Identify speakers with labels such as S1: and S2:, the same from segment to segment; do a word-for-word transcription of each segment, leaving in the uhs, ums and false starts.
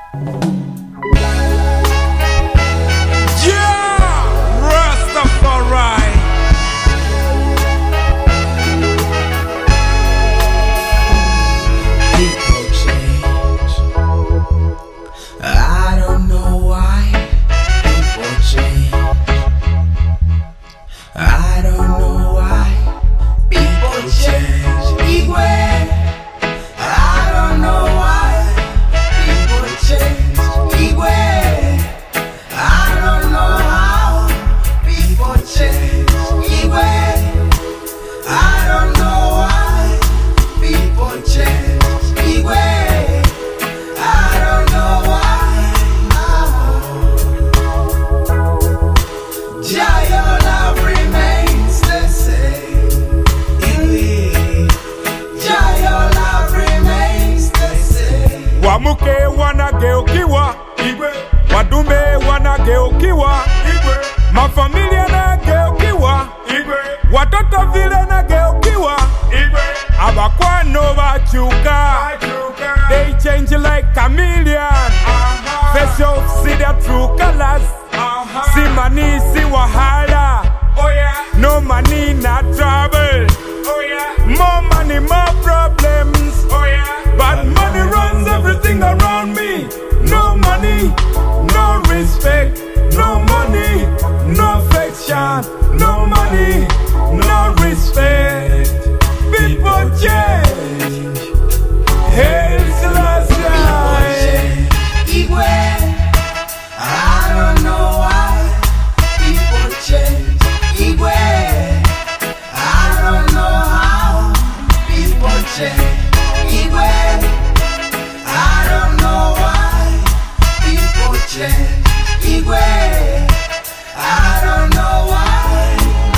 S1: Wamuke wanageukiwa Igwe. Wadume wanageukiwa Igwe. Mafamilia nageukiwa Igwe. Watoto vile nageukiwa Igwe. Abakwano bachuka They change like chameleon. uh-huh. Face off, see their true colors. uh-huh. See money, see wahala. Oh yeah. No money, not trouble. Oh yeah. More money, more problems. Oh yeah. Bad money runs everything around me. No money, no respect. No money, no affection. No money, no respect. People change. Hail Selassie.
S2: Igwe. I don't know why people change. Igwe. I don't know how people change. Igwe. I don't know why people change. Igwe. I don't know why.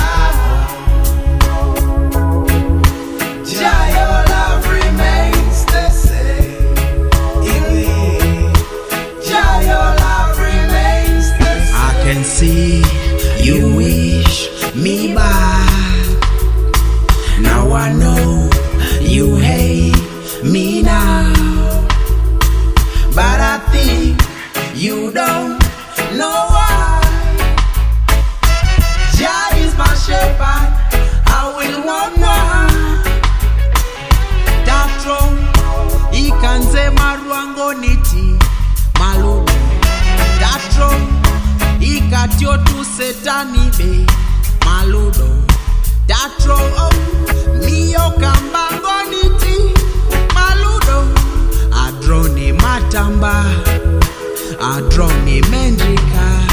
S2: Jah, your love remains the same. Igwe. Jah, your love remains the same.
S3: I can see you wish me bad. Now I know you hate me now, but I think you don't know why. Jah is my shepherd, I will not want. Datro ikanze maruango niti maludo. Datro ikatio tu setani be maludo. Datro oh, mio kambango niti maludo. Adroni matamba, Adroni mendrika.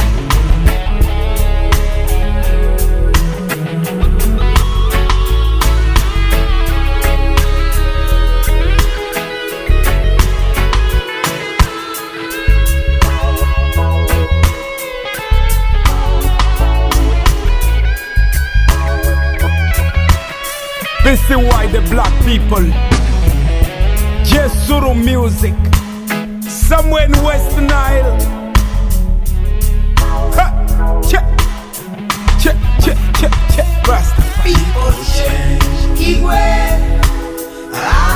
S1: This is why the black people Jesuru music somewhere in West Nile. Ha! Che! Che! Che! Che! Che! Rasta.
S2: People change. Igwe.